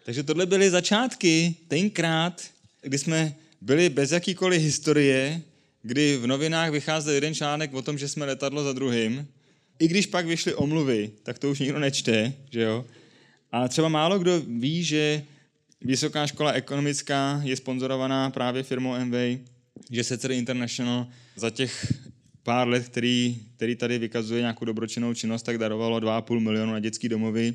Takže tohle byly začátky tenkrát, kdy jsme byli bez jakýkoliv historie, kdy v novinách vycházel jeden článek o tom, že jsme letadlo za druhým. I když pak vyšly omluvy, tak to už nikdo nečte, že jo? A třeba málo kdo ví, že Vysoká škola ekonomická je sponzorovaná právě firmou Amway, že Secer International za těch pár let, který tady vykazuje nějakou dobročinnou činnost, tak darovalo 2,5 milionu na dětský domovy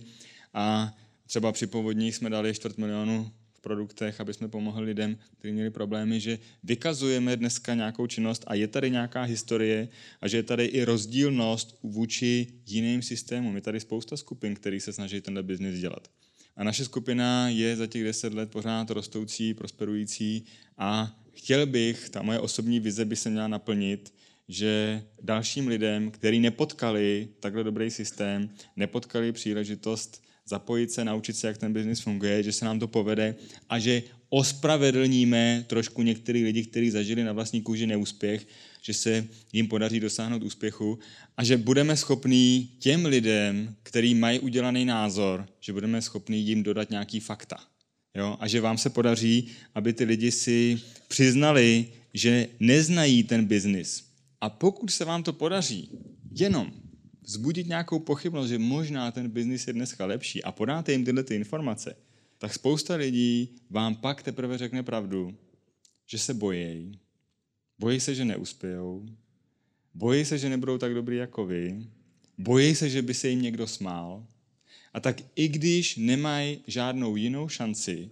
a třeba při povodních jsme dali 250 000 v produktech, aby jsme pomohli lidem, kteří měli problémy, že vykazujeme dneska nějakou činnost a je tady nějaká historie a že je tady i rozdílnost vůči jiným systémům. Je tady spousta skupin, který se snaží tenhle biznis dělat. A naše skupina je za těch 10 let pořád rostoucí, prosperující a chtěl bych, ta moje osobní vize by se měla naplnit, že dalším lidem, kteří nepotkali takhle dobrý systém, nepotkali příležitost zapojit se, naučit se, jak ten biznis funguje, že se nám to povede a že ospravedlníme trošku některý lidi, kteří zažili na vlastní kůži neúspěch, že se jim podaří dosáhnout úspěchu a že budeme schopní těm lidem, kteří mají udělaný názor, že budeme schopní jim dodat nějaký fakta. Jo? A že vám se podaří, aby ty lidi si přiznali, že neznají ten biznis. A pokud se vám to podaří jenom vzbudit nějakou pochybnost, že možná ten biznis je dneska lepší a podáte jim tyhle informace, tak spousta lidí vám pak teprve řekne pravdu, že se bojí. Bojí se, že neuspějou. Bojí se, že nebudou tak dobrý jako vy. Bojí se, že by se jim někdo smál. A tak i když nemají žádnou jinou šanci,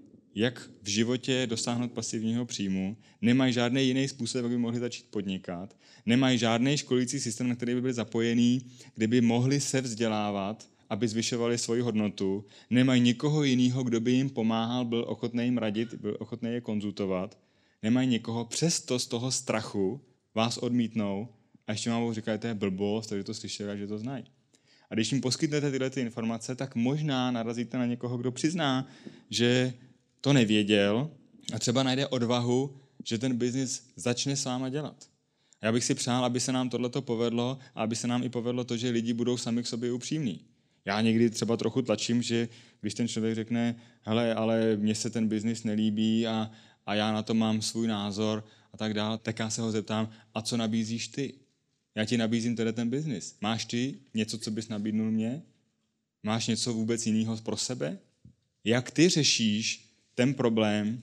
jak v životě dosáhnout pasivního příjmu, nemají žádný jiný způsob, jak by mohli začít podnikat, nemají žádný školící systém, na který by byli zapojení, kde by mohli se vzdělávat, aby zvyšovali svoji hodnotu, nemají nikoho jiného, kdo by jim pomáhal, byl ochotný jim radit, byl ochotný je konzultovat, nemají někoho, přesto z toho strachu vás odmítnou a ještě vám říkají, to je blbost, takže to slyšeli a že to znají. A když jim poskytnete tyhle informace, tak možná narazíte na někoho, kdo přizná, že to nevěděl a třeba najde odvahu, že ten biznis začne s váma dělat. A já bych si přál, aby se nám tohleto povedlo a aby se nám i povedlo to, že lidi budou sami k sobě upřímní. Já někdy třeba trochu tlačím, že když ten člověk řekne, hele, ale mně se ten biznis nelíbí a já na to mám svůj názor a tak dále, tak já se ho zeptám, a co nabízíš ty? Já ti nabízím tedy ten biznis. Máš ty něco, co bys nabídnul mě? Máš něco vůbec jiného pro sebe? Jak ty řešíš ten problém,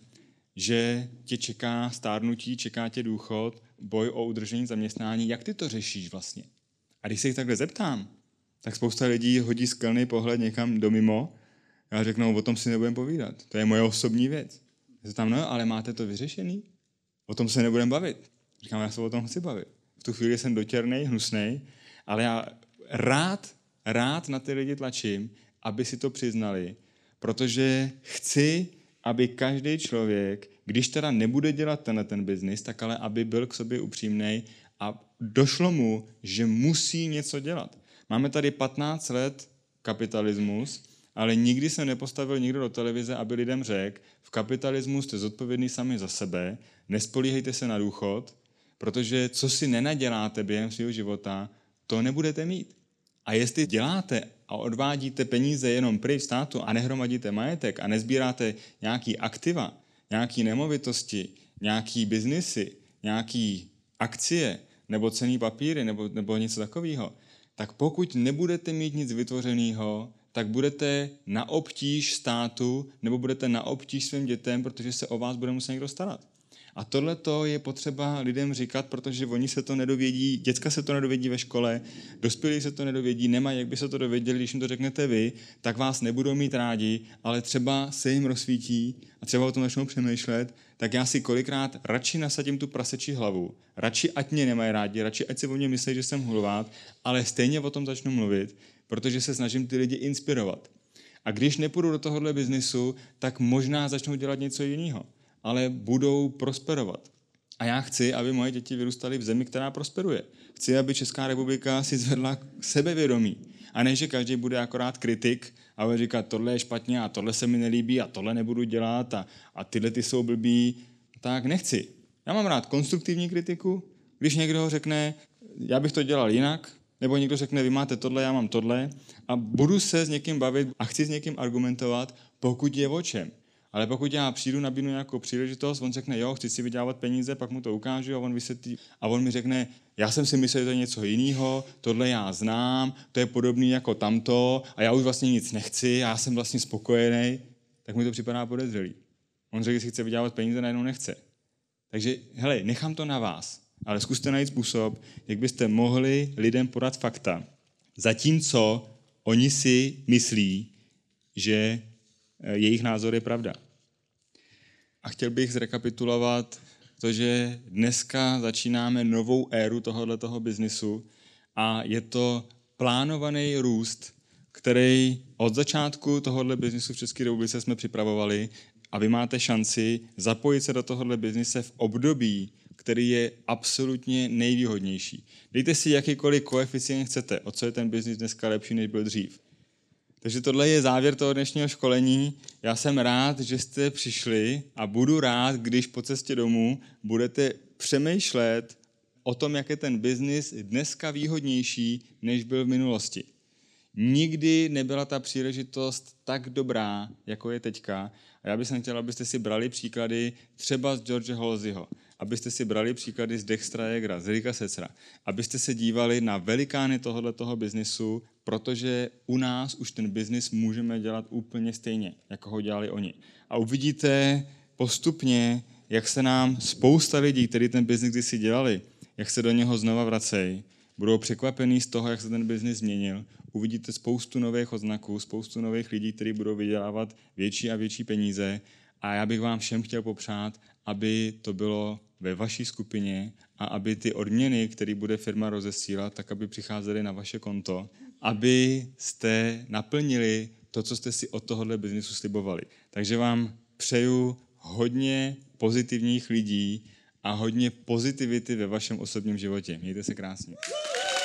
že tě čeká stárnutí, čeká tě důchod, boj o udržení zaměstnání, jak ty to řešíš vlastně? A když se jich takhle zeptám, tak spousta lidí hodí skelný pohled někam do mimo a řeknou, o tom si nebudeme povídat. To je moje osobní věc. Já se tam, no, ale máte to vyřešený? O tom se nebudeme bavit. Říkám, já se o tom chci bavit. V tu chvíli jsem dotěrnej, hnusnej, ale já rád na ty lidi tlačím, aby si to přiznali, protože chci, aby každý člověk, když teda nebude dělat ten biznis, tak ale aby byl k sobě upřímnej a došlo mu, že musí něco dělat. Máme tady 15 let kapitalismus, ale nikdy se nepostavil nikdo do televize, aby lidem řekl, v kapitalismu jste zodpovědní sami za sebe, nespolíhejte se na důchod, protože co si nenaděláte během svého života, to nebudete mít. A jestli děláte a odvádíte peníze jenom pryč státu a nehromadíte majetek a nezbíráte nějaký aktiva, nějaký nemovitosti, nějaký biznisy, nějaký akcie nebo cenný papíry nebo něco takového, tak pokud nebudete mít nic vytvořeného, tak budete na obtíž státu nebo budete na obtíž svým dětem, protože se o vás bude muset někdo starat. A tohleto je potřeba lidem říkat, protože oni se to nedovědí, děcka se to nedovědí ve škole, dospělí se to nedovědí, nemají, jak by se to dověděli, když jim to řeknete vy, tak vás nebudou mít rádi, ale třeba se jim rozsvítí a třeba o tom začnou přemýšlet, tak já si kolikrát radši nasadím tu prasečí hlavu, radši ať mě nemají rádi, radši ať si o mě myslí, že jsem hulvát, ale stejně o tom začnu mluvit, protože se snažím ty lidi inspirovat. A když nepůjdu do tohohle biznisu, tak možná začnou dělat něco jiného, ale budou prosperovat. A já chci, aby moje děti vyrůstaly v zemi, která prosperuje. Chci, aby Česká republika si zvedla sebevědomí. A ne, že každý bude akorát kritik a bude říkat, tohle je špatně a tohle se mi nelíbí a tohle nebudu dělat a tyhle ty jsou blbý. Tak nechci. Já mám rád konstruktivní kritiku, když někdo řekne, já bych to dělal jinak, nebo někdo řekne, vy máte tohle, já mám tohle a budu se s někým bavit a chci s někým argumentovat, pokud je o čem. Ale pokud já přijdu, nabídnu nějakou příležitost, on řekne, jo, chci si vydělávat peníze, pak mu to ukážu a on vysvětlí a on mi řekne, já jsem si myslel, že to je něco jiného, tohle já znám, to je podobný jako tamto a já už vlastně nic nechci, já jsem vlastně spokojený, tak mi to připadá podezřelý. On řekl, že si chce vydělávat peníze, najednou nechce. Takže, hele, nechám to na vás, ale zkuste najít způsob, jak byste mohli lidem podat fakta, zatímco oni si myslí, že jejich názor je pravda. A chtěl bych zrekapitulovat to, že dneska začínáme novou éru tohoto biznisu a je to plánovaný růst, který od začátku tohoto biznisu v České republice jsme připravovali a vy máte šanci zapojit se do tohoto biznise v období, který je absolutně nejvýhodnější. Dejte si jakýkoliv koeficient chcete, o co je ten biznis dneska lepší, než byl dřív. Takže tohle je závěr toho dnešního školení. Já jsem rád, že jste přišli a budu rád, když po cestě domů budete přemýšlet o tom, jak je ten biznis dneska výhodnější, než byl v minulosti. Nikdy nebyla ta příležitost tak dobrá, jako je teďka. A já bych chtěl, abyste si brali příklady třeba z George Halseyho, abyste si brali příklady z Dextra Jegera, z Ricka Setzera, abyste se dívali na velikány tohoto biznisu, protože u nás už ten biznis můžeme dělat úplně stejně, jako ho dělali oni. A uvidíte postupně, jak se nám spousta lidí, kteří ten biznis kdysi dělali, jak se do něho znova vracejí, budou překvapení z toho, jak se ten biznis změnil. Uvidíte spoustu nových odznaků, spoustu nových lidí, kteří budou vydělávat větší a větší peníze. A já bych vám všem chtěl popřát, aby to bylo ve vaší skupině a aby ty odměny, které bude firma rozesílat, tak aby přicházely na vaše konto, aby jste naplnili to, co jste si od tohohle biznisu slibovali. Takže vám přeju hodně pozitivních lidí a hodně pozitivity ve vašem osobním životě. Mějte se krásně.